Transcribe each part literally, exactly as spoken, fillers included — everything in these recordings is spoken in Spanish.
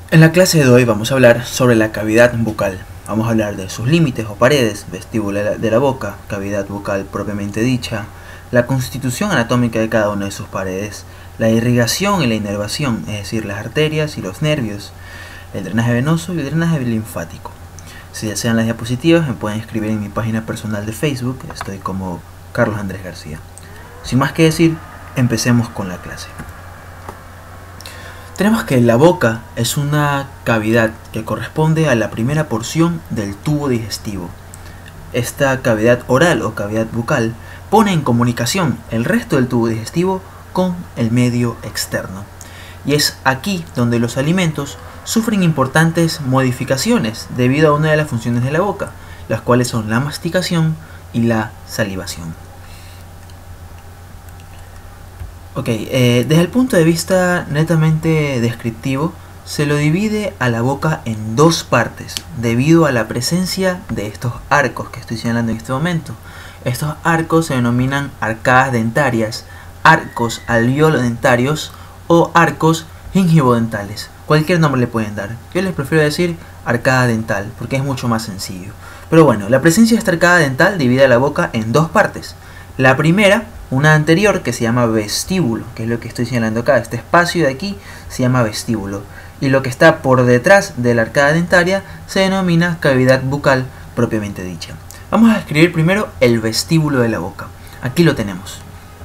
En la clase de hoy vamos a hablar sobre la cavidad bucal. Vamos a hablar de sus límites o paredes, vestíbulo de la boca, cavidad bucal propiamente dicha, la constitución anatómica de cada una de sus paredes, la irrigación y la inervación, es decir, las arterias y los nervios, el drenaje venoso y el drenaje linfático. Si desean las diapositivas me pueden escribir en mi página personal de Facebook, estoy como Carlos Andrés García. Sin más que decir, empecemos con la clase. Tenemos que la boca es una cavidad que corresponde a la primera porción del tubo digestivo. Esta cavidad oral o cavidad bucal pone en comunicación el resto del tubo digestivo con el medio externo. Y es aquí donde los alimentos sufren importantes modificaciones debido a una de las funciones de la boca, las cuales son la masticación y la salivación. Ok, eh, desde el punto de vista netamente descriptivo, se lo divide a la boca en dos partes, debido a la presencia de estos arcos que estoy señalando en este momento. Estos arcos se denominan arcadas dentarias, arcos alveolo-dentarios o arcos gingivodentales. Cualquier nombre le pueden dar. Yo les prefiero decir arcada dental, porque es mucho más sencillo. Pero bueno, la presencia de esta arcada dental divide a la boca en dos partes. La primera, una anterior, que se llama vestíbulo, que es lo que estoy señalando acá. Este espacio de aquí se llama vestíbulo. Y lo que está por detrás de la arcada dentaria se denomina cavidad bucal propiamente dicha. Vamos a escribir primero el vestíbulo de la boca. Aquí lo tenemos.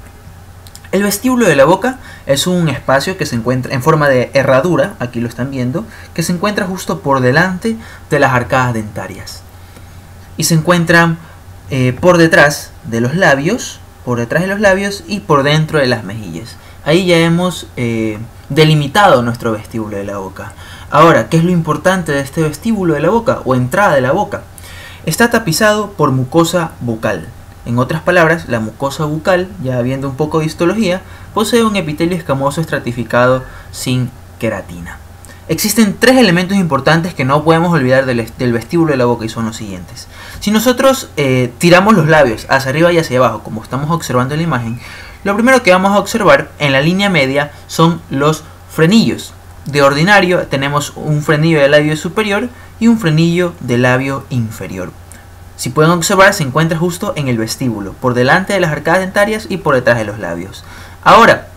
El vestíbulo de la boca es un espacio que se encuentra en forma de herradura, aquí lo están viendo, que se encuentra justo por delante de las arcadas dentarias. Y se encuentran eh, por detrás de los labios, por detrás de los labios y por dentro de las mejillas. Ahí ya hemos eh, delimitado nuestro vestíbulo de la boca. Ahora, ¿qué es lo importante de este vestíbulo de la boca o entrada de la boca? Está tapizado por mucosa bucal. En otras palabras, la mucosa bucal, ya viendo un poco de histología, posee un epitelio escamoso estratificado sin queratina. Existen tres elementos importantes que no podemos olvidar del, del vestíbulo de la boca y son los siguientes. Si nosotros eh, tiramos los labios hacia arriba y hacia abajo, como estamos observando en la imagen, lo primero que vamos a observar en la línea media son los frenillos. De ordinario tenemos un frenillo del labio superior y un frenillo del labio inferior. Si pueden observar, se encuentra justo en el vestíbulo, por delante de las arcadas dentarias y por detrás de los labios. Ahora,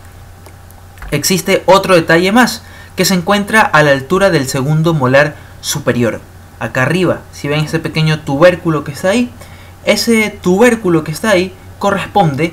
existe otro detalle más, que se encuentra a la altura del segundo molar superior. Acá arriba, si ven ese pequeño tubérculo que está ahí, ese tubérculo que está ahí corresponde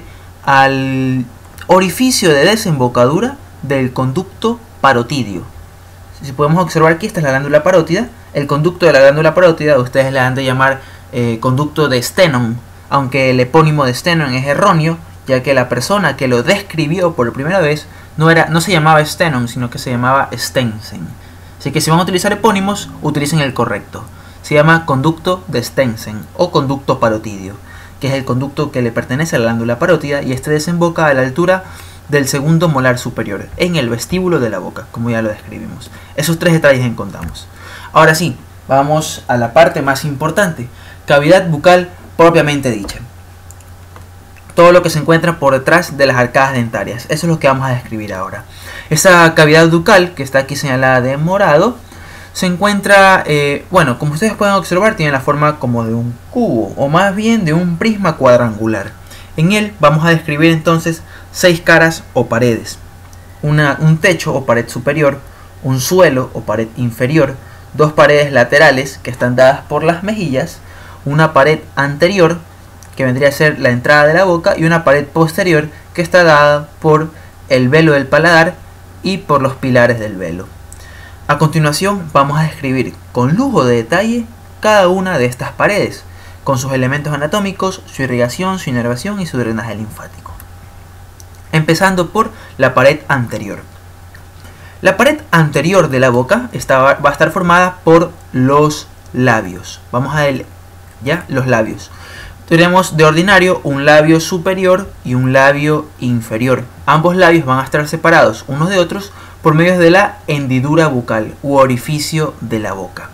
al orificio de desembocadura del conducto parotidio. Si podemos observar aquí, esta es la glándula parótida. El conducto de la glándula parótida, ustedes la han de llamar eh, conducto de Stenone, aunque el epónimo de Stenone es erróneo, ya que la persona que lo describió por primera vez no, era, no se llamaba Stenone, sino que se llamaba Stensen. Así que si van a utilizar epónimos, utilicen el correcto. Se llama conducto de Stensen o conducto parotidio, que es el conducto que le pertenece a la glándula parótida y este desemboca a la altura del segundo molar superior, en el vestíbulo de la boca, como ya lo describimos. Esos tres detalles encontramos. Ahora sí, vamos a la parte más importante, cavidad bucal propiamente dicha. Todo lo que se encuentra por detrás de las arcadas dentarias. Eso es lo que vamos a describir ahora. Esa cavidad bucal, que está aquí señalada de morado, se encuentra, eh, bueno, como ustedes pueden observar, tiene la forma como de un cubo, o más bien de un prisma cuadrangular. En él vamos a describir entonces seis caras o paredes. Una, un techo o pared superior, un suelo o pared inferior, dos paredes laterales que están dadas por las mejillas, una pared anterior, que vendría a ser la entrada de la boca, y una pared posterior que está dada por el velo del paladar y por los pilares del velo. A continuación vamos a describir con lujo de detalle cada una de estas paredes, con sus elementos anatómicos, su irrigación, su inervación y su drenaje linfático. Empezando por la pared anterior. La pared anterior de la boca está, va a estar formada por los labios. Vamos a ver ya los labios. Tenemos de ordinario un labio superior y un labio inferior. Ambos labios van a estar separados unos de otros por medio de la hendidura bucal u orificio de la boca.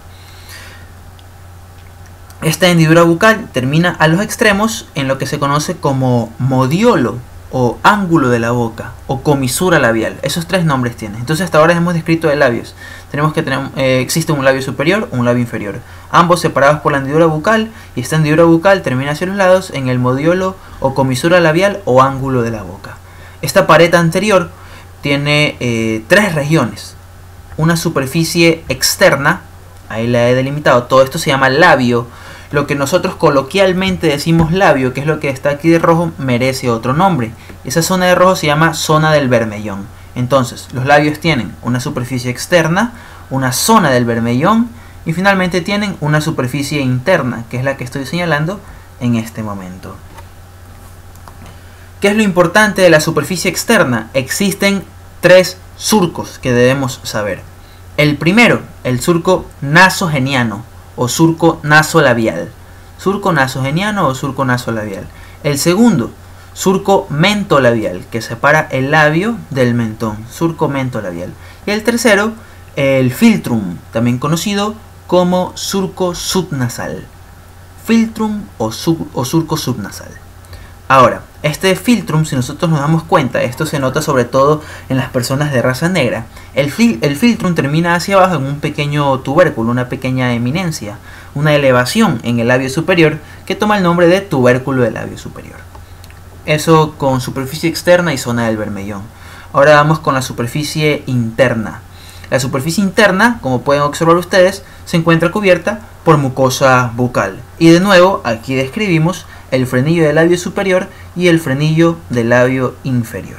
Esta hendidura bucal termina a los extremos en lo que se conoce como modiolo o ángulo de la boca, o comisura labial. Esos tres nombres tiene. Entonces hasta ahora hemos descrito de labios. Tenemos que tener, eh, existe un labio superior o un labio inferior, ambos separados por la hendidura bucal, y esta hendidura bucal termina hacia los lados en el modiolo o comisura labial o ángulo de la boca. Esta pared anterior tiene eh, tres regiones. Una superficie externa, ahí la he delimitado, todo esto se llama labio. Lo que nosotros coloquialmente decimos labio, que es lo que está aquí de rojo, merece otro nombre. Esa zona de rojo se llama zona del bermellón. Entonces, los labios tienen una superficie externa, una zona del bermellón y finalmente tienen una superficie interna, que es la que estoy señalando en este momento. ¿Qué es lo importante de la superficie externa? Existen tres surcos que debemos saber. El primero, el surco nasogeniano o surco nasolabial. Surco nasogeniano o surco nasolabial. El segundo, surco mentolabial, que separa el labio del mentón. Surco mentolabial. Y el tercero, el filtrum, también conocido como surco subnasal. Filtrum o, sub, o surco subnasal. Ahora, este filtrum, si nosotros nos damos cuenta, esto se nota sobre todo en las personas de raza negra, el, fil el filtrum termina hacia abajo en un pequeño tubérculo, una pequeña eminencia, una elevación en el labio superior que toma el nombre de tubérculo del labio superior. Eso con superficie externa y zona del bermellón. Ahora vamos con la superficie interna. La superficie interna, como pueden observar ustedes, se encuentra cubierta por mucosa bucal. Y de nuevo, aquí describimos el frenillo del labio superior y el frenillo del labio inferior.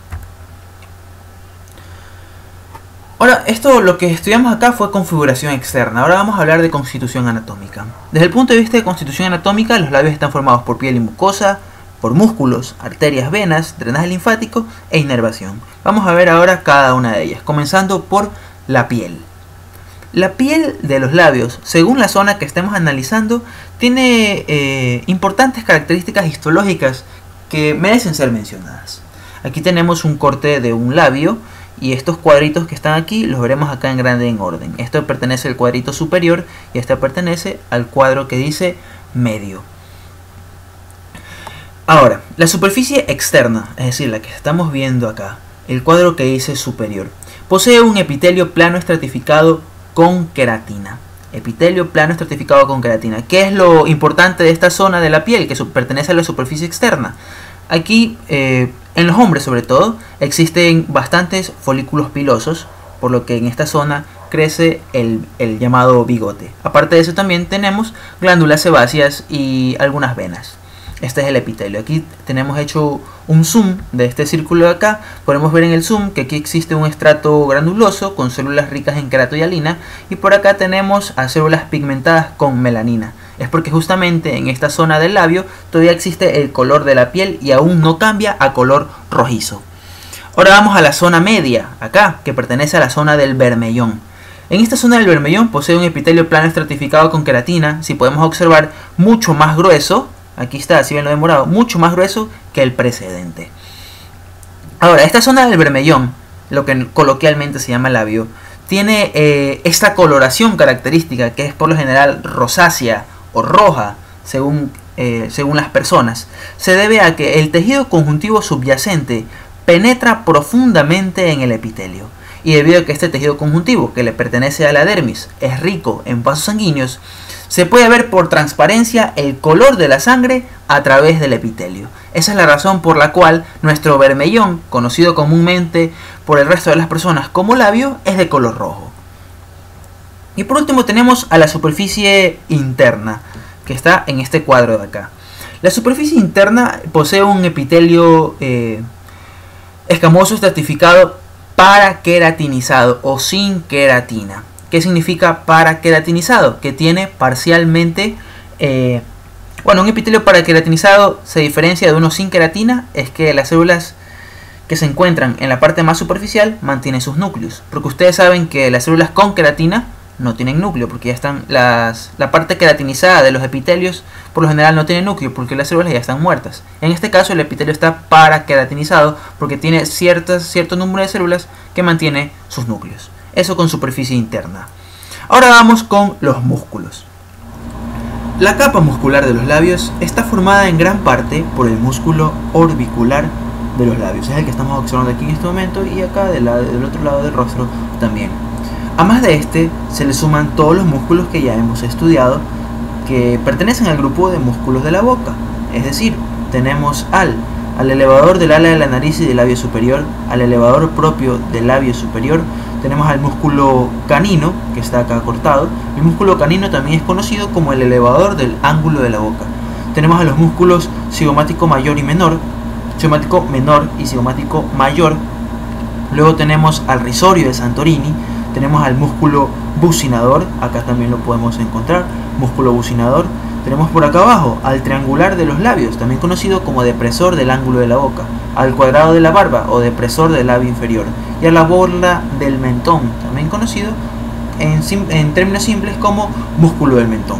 Ahora, esto lo que estudiamos acá fue configuración externa. Ahora vamos a hablar de constitución anatómica. Desde el punto de vista de constitución anatómica, los labios están formados por piel y mucosa, por músculos, arterias, venas, drenaje linfático e inervación. Vamos a ver ahora cada una de ellas, comenzando por la piel. La piel de los labios, según la zona que estemos analizando, tiene eh, importantes características histológicas que merecen ser mencionadas. Aquí tenemos un corte de un labio y estos cuadritos que están aquí los veremos acá en grande en orden. Esto pertenece al cuadrito superior y este pertenece al cuadro que dice medio. Ahora, la superficie externa, es decir, la que estamos viendo acá, el cuadro que dice superior, posee un epitelio plano estratificado con queratina. Epitelio plano estratificado con queratina. ¿Qué es lo importante de esta zona de la piel que pertenece a la superficie externa? Aquí, eh, en los hombres sobre todo, existen bastantes folículos pilosos, por lo que en esta zona crece el, el llamado bigote. Aparte de eso también tenemos glándulas sebáceas y algunas venas. Este es el epitelio. Aquí tenemos hecho un zoom de este círculo de acá. Podemos ver en el zoom que aquí existe un estrato granuloso con células ricas en queratohialina y por acá tenemos a células pigmentadas con melanina. Es porque justamente en esta zona del labio todavía existe el color de la piel y aún no cambia a color rojizo. Ahora vamos a la zona media, acá, que pertenece a la zona del bermellón. En esta zona del bermellón posee un epitelio plano estratificado con queratina, si podemos observar, mucho más grueso. Aquí está, si ven lo de morado, mucho más grueso que el precedente. Ahora, esta zona del bermellón, lo que coloquialmente se llama labio, tiene eh, esta coloración característica que es por lo general rosácea o roja, según, eh, según las personas. Se debe a que el tejido conjuntivo subyacente penetra profundamente en el epitelio. Y debido a que este tejido conjuntivo, que le pertenece a la dermis, es rico en vasos sanguíneos, se puede ver por transparencia el color de la sangre a través del epitelio. Esa es la razón por la cual nuestro bermellón, conocido comúnmente por el resto de las personas como labio, es de color rojo. Y por último tenemos a la superficie interna, que está en este cuadro de acá. La superficie interna posee un epitelio eh, escamoso estratificado paraqueratinizado o sin queratina. ¿Qué significa paraqueratinizado? Que tiene parcialmente, eh, bueno, un epitelio paraqueratinizado se diferencia de uno sin queratina, es que las células que se encuentran en la parte más superficial mantienen sus núcleos. Porque ustedes saben que las células con queratina no tienen núcleo, porque ya están, las, la parte queratinizada de los epitelios por lo general no tiene núcleo, porque las células ya están muertas. En este caso el epitelio está paraqueratinizado porque tiene ciertas, cierto número de células que mantiene sus núcleos. Eso con superficie interna. Ahora vamos con los músculos. La capa muscular de los labios está formada en gran parte por el músculo orbicular de los labios. Es el que estamos observando aquí en este momento, y acá del, lado, del otro lado del rostro también. A más de este se le suman todos los músculos que ya hemos estudiado, que pertenecen al grupo de músculos de la boca. Es decir, tenemos al, al elevador del ala de la nariz y del labio superior, al elevador propio del labio superior, tenemos al músculo canino, que está acá cortado. El músculo canino también es conocido como el elevador del ángulo de la boca. Tenemos a los músculos cigomático mayor y menor, cigomático menor y cigomático mayor. Luego tenemos al risorio de Santorini, tenemos al músculo bucinador, acá también lo podemos encontrar, músculo bucinador. Tenemos por acá abajo al triangular de los labios, también conocido como depresor del ángulo de la boca, al cuadrado de la barba o depresor del labio inferior, y a la borla del mentón, también conocido en, en términos simples como músculo del mentón.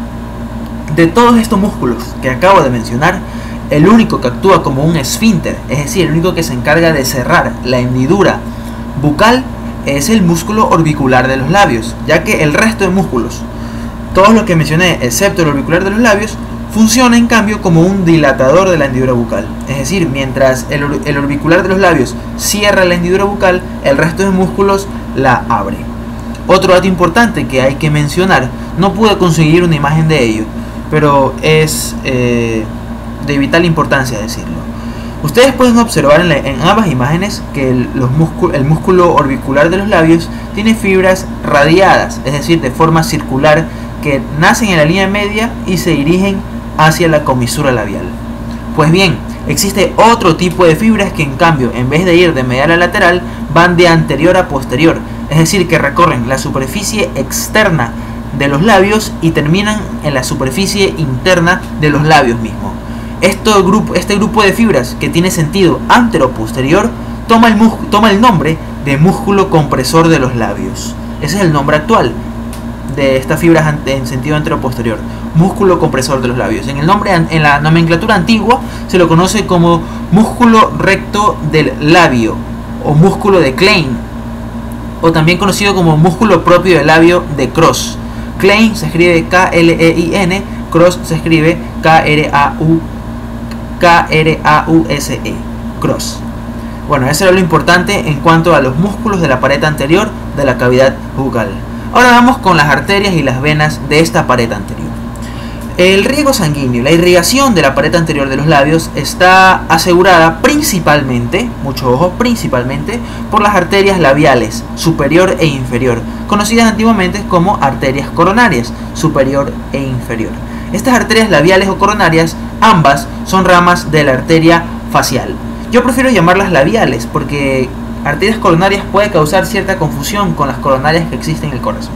De todos estos músculos que acabo de mencionar, el único que actúa como un esfínter, es decir, el único que se encarga de cerrar la hendidura bucal, es el músculo orbicular de los labios, ya que el resto de músculos, todos los que mencioné excepto el orbicular de los labios, funciona en cambio como un dilatador de la hendidura bucal. Es decir, mientras el, or el orbicular de los labios cierra la hendidura bucal, el resto de músculos la abre. Otro dato importante que hay que mencionar, no pude conseguir una imagen de ello, pero es eh, de vital importancia decirlo. Ustedes pueden observar en, la, en ambas imágenes que el, los el músculo orbicular de los labios tiene fibras radiadas, es decir, de forma circular, que nacen en la línea media y se dirigen hacia la comisura labial. Pues bien, existe otro tipo de fibras que en cambio, en vez de ir de medial a lateral, van de anterior a posterior, es decir, que recorren la superficie externa de los labios y terminan en la superficie interna de los labios mismos. Esto grupo, este grupo de fibras, que tiene sentido antero-posterior, toma el, toma el nombre de músculo compresor de los labios. Ese es el nombre actual de estas fibras en sentido antero-posterior, músculo compresor de los labios. En el nombre, en la nomenclatura antigua, se lo conoce como músculo recto del labio o músculo de Klein, o también conocido como músculo propio del labio de Cross. Klein se escribe K L E I N, Cross se escribe K R A U S E, Cross. Bueno, eso era lo importante en cuanto a los músculos de la pared anterior de la cavidad bucal. Ahora vamos con las arterias y las venas de esta pared anterior. El riego sanguíneo, la irrigación de la pared anterior de los labios está asegurada principalmente, mucho ojo, principalmente por las arterias labiales superior e inferior, conocidas antiguamente como arterias coronarias superior e inferior. Estas arterias labiales o coronarias, ambas son ramas de la arteria facial. Yo prefiero llamarlas labiales porque arterias coronarias puede causar cierta confusión con las coronarias que existen en el corazón.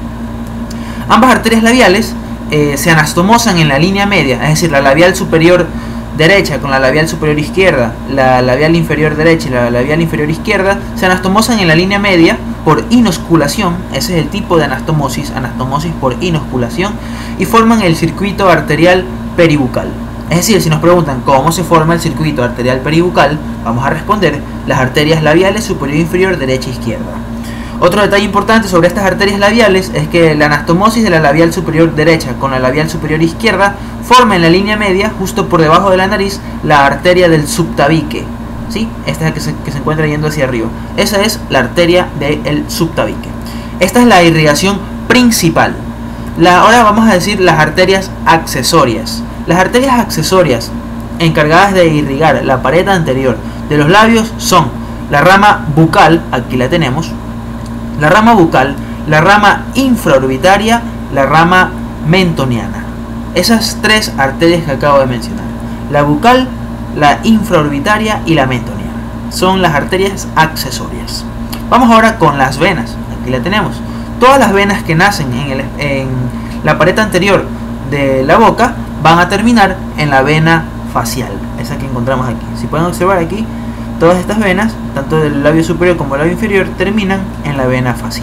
Ambas arterias labiales eh, se anastomosan en la línea media, es decir, la labial superior derecha con la labial superior izquierda, la labial inferior derecha y la labial inferior izquierda se anastomosan en la línea media por inosculación. Ese es el tipo de anastomosis, anastomosis por inosculación, y forman el circuito arterial peribucal. Es decir, si nos preguntan cómo se forma el circuito arterial peribucal, vamos a responder las arterias labiales superior e inferior, derecha e izquierda. Otro detalle importante sobre estas arterias labiales es que la anastomosis de la labial superior derecha con la labial superior izquierda forma en la línea media, justo por debajo de la nariz, la arteria del subtabique. ¿Sí? Esta es la que se, que se encuentra yendo hacia arriba. Esa es la arteria del subtabique. Esta es la irrigación principal. La, ahora vamos a decir las arterias accesorias. Las arterias accesorias encargadas de irrigar la pared anterior de los labios son la rama bucal, aquí la tenemos, la rama bucal, la rama infraorbitaria, la rama mentoniana. Esas tres arterias que acabo de mencionar, la bucal, la infraorbitaria y la mentoniana, son las arterias accesorias. Vamos ahora con las venas, aquí la tenemos. Todas las venas que nacen en, el, en la pared anterior de la boca van a terminar en la vena facial, esa que encontramos aquí. Si pueden observar aquí, todas estas venas, tanto del labio superior como del labio inferior, terminan en la vena facial.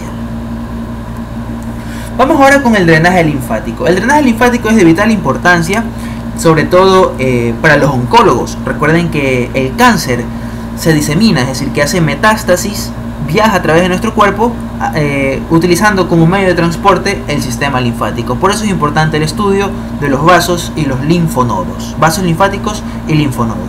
Vamos ahora con el drenaje linfático. El drenaje linfático es de vital importancia, sobre todo eh, para los oncólogos. Recuerden que el cáncer se disemina, es decir, que hace metástasis, viaja a través de nuestro cuerpo, eh, utilizando como medio de transporte el sistema linfático. Por eso es importante el estudio de los vasos y los linfonodos, vasos linfáticos y linfonodos.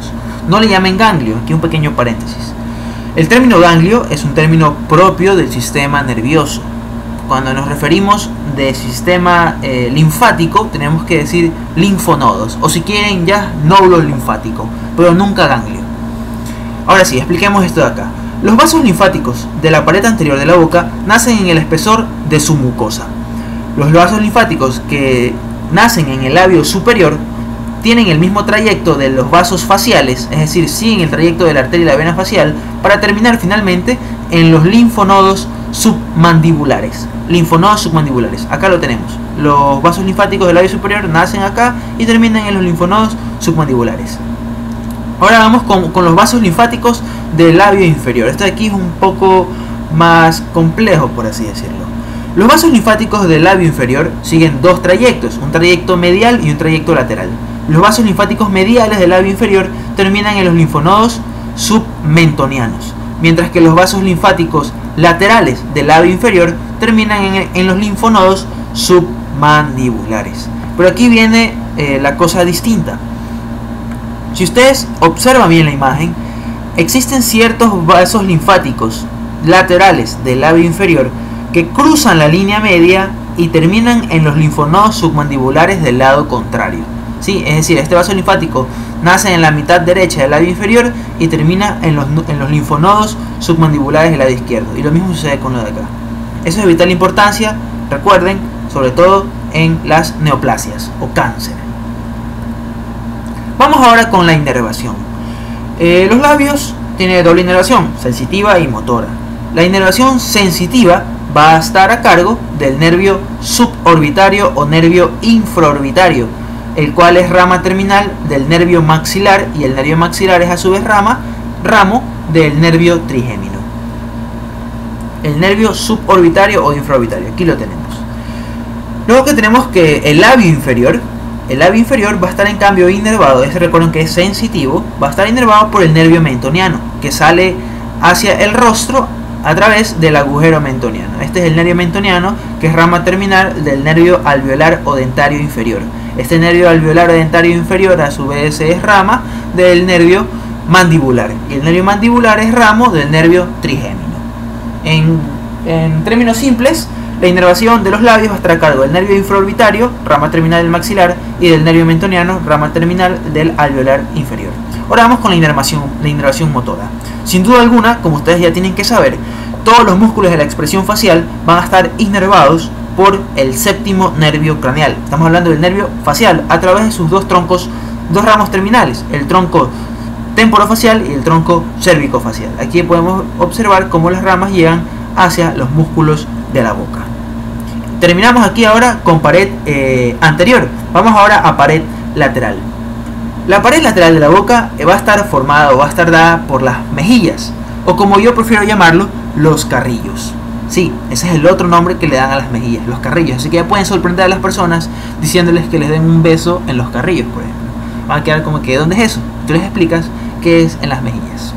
No le llamen ganglio, aquí un pequeño paréntesis. El término ganglio es un término propio del sistema nervioso. Cuando nos referimos de sistema eh, linfático, tenemos que decir linfonodos, o si quieren ya nódulo linfático, pero nunca ganglio. Ahora sí, expliquemos esto de acá. Los vasos linfáticos de la pared anterior de la boca nacen en el espesor de su mucosa. Los vasos linfáticos que nacen en el labio superior tienen el mismo trayecto de los vasos faciales, es decir, siguen el trayecto de la arteria y la vena facial, para terminar finalmente en los linfonodos submandibulares. Linfonodos submandibulares, acá lo tenemos. Los vasos linfáticos del labio superior nacen acá y terminan en los linfonodos submandibulares. Ahora vamos con, con los vasos linfáticos del labio inferior. Esto de aquí es un poco más complejo, por así decirlo. Los vasos linfáticos del labio inferior siguen dos trayectos, un trayecto medial y un trayecto lateral. Los vasos linfáticos mediales del labio inferior terminan en los linfonodos submentonianos, mientras que los vasos linfáticos laterales del labio inferior terminan en, en los linfonodos submandibulares. Pero aquí viene eh, la cosa distinta. Si ustedes observan bien la imagen, existen ciertos vasos linfáticos laterales del labio inferior que cruzan la línea media y terminan en los linfonodos submandibulares del lado contrario. ¿Sí? Es decir, este vaso linfático nace en la mitad derecha del labio inferior y termina en los, en los linfonodos submandibulares del lado izquierdo. Y lo mismo sucede con lo de acá. Eso es de vital importancia, recuerden, sobre todo en las neoplasias o cáncer. Vamos ahora con la inervación. Eh, los labios tienen doble inervación, sensitiva y motora. La inervación sensitiva va a estar a cargo del nervio suborbitario o nervio infraorbitario, el cual es rama terminal del nervio maxilar, y el nervio maxilar es a su vez rama, ramo del nervio trigémino. El nervio suborbitario o infraorbitario, aquí lo tenemos. Luego que tenemos que el labio inferior, el labio inferior va a estar en cambio inervado, este recuerden que es sensitivo, va a estar inervado por el nervio mentoniano, que sale hacia el rostro a través del agujero mentoniano. Este es el nervio mentoniano, que es rama terminal del nervio alveolar o dentario inferior. Este nervio alveolar o dentario inferior a su vez es rama del nervio mandibular, y el nervio mandibular es ramo del nervio trigémino. En, en términos simples, la inervación de los labios va a estar a cargo del nervio infraorbitario, rama terminal del maxilar, y del nervio mentoniano, rama terminal del alveolar inferior. Ahora vamos con la inervación, la inervación motora. Sin duda alguna, como ustedes ya tienen que saber, todos los músculos de la expresión facial van a estar inervados por el séptimo nervio craneal. Estamos hablando del nervio facial a través de sus dos troncos, dos ramos terminales, el tronco temporofacial y el tronco cérvico-facial. Aquí podemos observar cómo las ramas llegan hacia los músculos de la boca. Terminamos aquí ahora con pared eh, anterior. Vamos ahora a pared lateral. La pared lateral de la boca va a estar formada o va a estar dada por las mejillas, o como yo prefiero llamarlo, los carrillos. Sí, ese es el otro nombre que le dan a las mejillas, los carrillos. Así que ya pueden sorprender a las personas diciéndoles que les den un beso en los carrillos, por ejemplo. Van a quedar como que, ¿dónde es eso? Tú les explicas que es en las mejillas.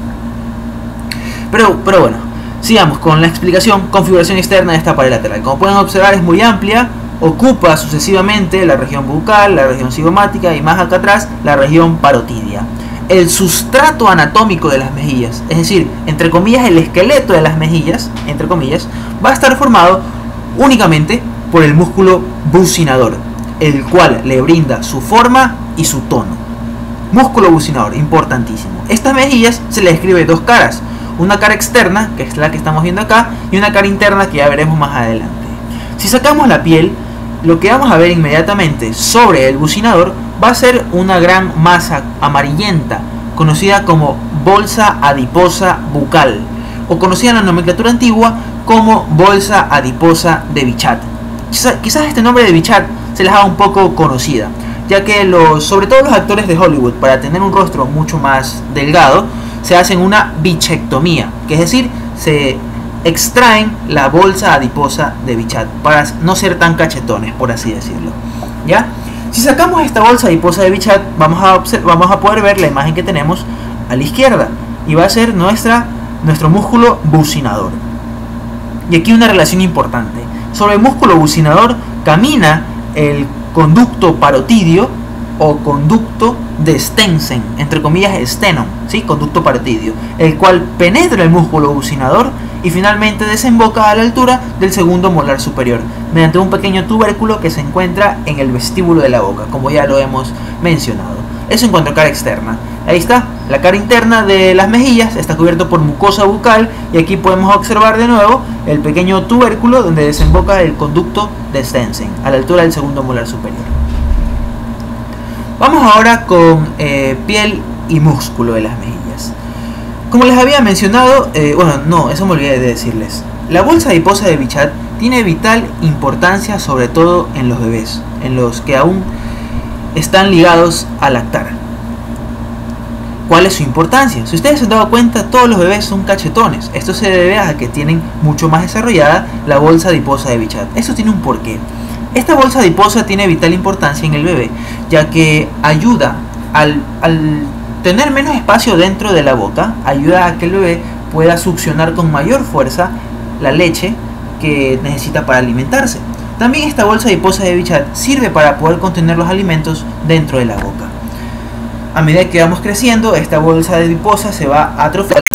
Pero, pero bueno, sigamos con la explicación. Configuración externa de esta pared lateral. Como pueden observar, es muy amplia. Ocupa sucesivamente la región bucal, la región cigomática y más acá atrás la región parotidia. El sustrato anatómico de las mejillas, es decir, entre comillas, el esqueleto de las mejillas, entre comillas, va a estar formado únicamente por el músculo bucinador, el cual le brinda su forma y su tono. Músculo bucinador, importantísimo. Estas mejillas se le describe dos caras, una cara externa, que es la que estamos viendo acá, y una cara interna que ya veremos más adelante. Si sacamos la piel, lo que vamos a ver inmediatamente sobre el bucinador va a ser una gran masa amarillenta, conocida como bolsa adiposa bucal, o conocida en la nomenclatura antigua como bolsa adiposa de Bichat. Quizás este nombre de Bichat se les haga un poco conocida, ya que los, sobre todo los actores de Hollywood, para tener un rostro mucho más delgado, se hacen una bichectomía, que es decir, se extraen la bolsa adiposa de Bichat para no ser tan cachetones, por así decirlo. ¿Ya? Si sacamos esta bolsa adiposa de Bichat, vamos a, vamos a poder ver la imagen que tenemos a la izquierda, y va a ser nuestra, nuestro músculo bucinador. Y aquí una relación importante. Sobre el músculo bucinador camina el conducto parotidio, o conducto de Stensen, entre comillas Stenon, ¿sí? Conducto parotidio, el cual penetra el músculo bucinador y finalmente desemboca a la altura del segundo molar superior, mediante un pequeño tubérculo que se encuentra en el vestíbulo de la boca, como ya lo hemos mencionado. Eso en cuanto a cara externa. Ahí está, la cara interna de las mejillas está cubierto por mucosa bucal y aquí podemos observar de nuevo el pequeño tubérculo donde desemboca el conducto de Stensen, a la altura del segundo molar superior. Vamos ahora con eh, piel y músculo de las mejillas. Como les había mencionado, eh, bueno, no, eso me olvidé de decirles. La bolsa adiposa de Bichat tiene vital importancia sobre todo en los bebés, en los que aún están ligados a lactar. ¿Cuál es su importancia? Si ustedes se han dado cuenta, todos los bebés son cachetones. Esto se debe a que tienen mucho más desarrollada la bolsa adiposa de Bichat. Eso tiene un porqué. Esta bolsa adiposa tiene vital importancia en el bebé, ya que ayuda al, al tener menos espacio dentro de la boca, ayuda a que el bebé pueda succionar con mayor fuerza la leche que necesita para alimentarse. También esta bolsa adiposa de Bichat sirve para poder contener los alimentos dentro de la boca. A medida que vamos creciendo, esta bolsa adiposa se va atrofiando